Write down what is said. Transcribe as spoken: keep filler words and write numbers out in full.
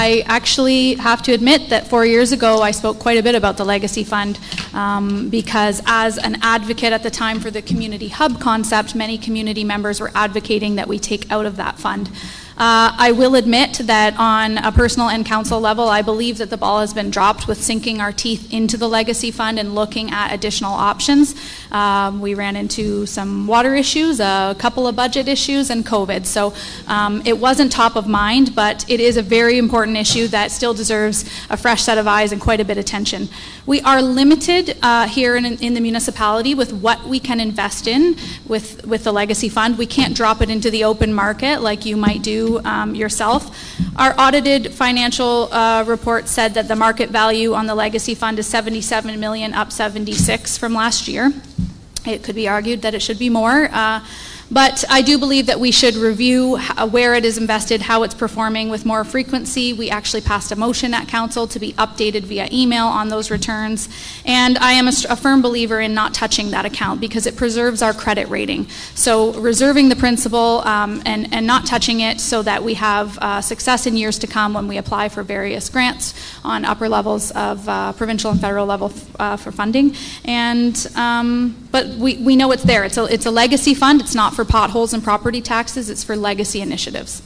I actually have to admit that four years ago I spoke quite a bit about the Legacy Fund um, because as an advocate at the time for the community hub concept, many community members were advocating that we take out of that fund. Uh, I will admit that on a personal and council level, I believe that the ball has been dropped with sinking our teeth into the Legacy Fund and looking at additional options. Um, we ran into some water issues, a couple of budget issues, and COVID. So um, it wasn't top of mind, but it is a very important issue that still deserves a fresh set of eyes and quite a bit of attention. We are limited uh, here in, in the municipality with what we can invest in with, with the Legacy Fund. We can't drop it into the open market like you might do Um, yourself. Our audited financial uh, report said that the market value on the Legacy Fund is seventy-seven million dollars, up seventy-six from last year. It could be argued that it should be more. Uh, But I do believe that we should review where it is invested, how it's performing with more frequency. We actually passed a motion at council to be updated via email on those returns. And I am a, a firm believer in not touching that account because it preserves our credit rating. So reserving the principal um, and, and not touching it so that we have uh, success in years to come when we apply for various grants on upper levels of uh, provincial and federal level uh, for funding. And um, but we, we know it's there. It's a, it's a legacy fund. It's not for potholes and property taxes. It's for legacy initiatives.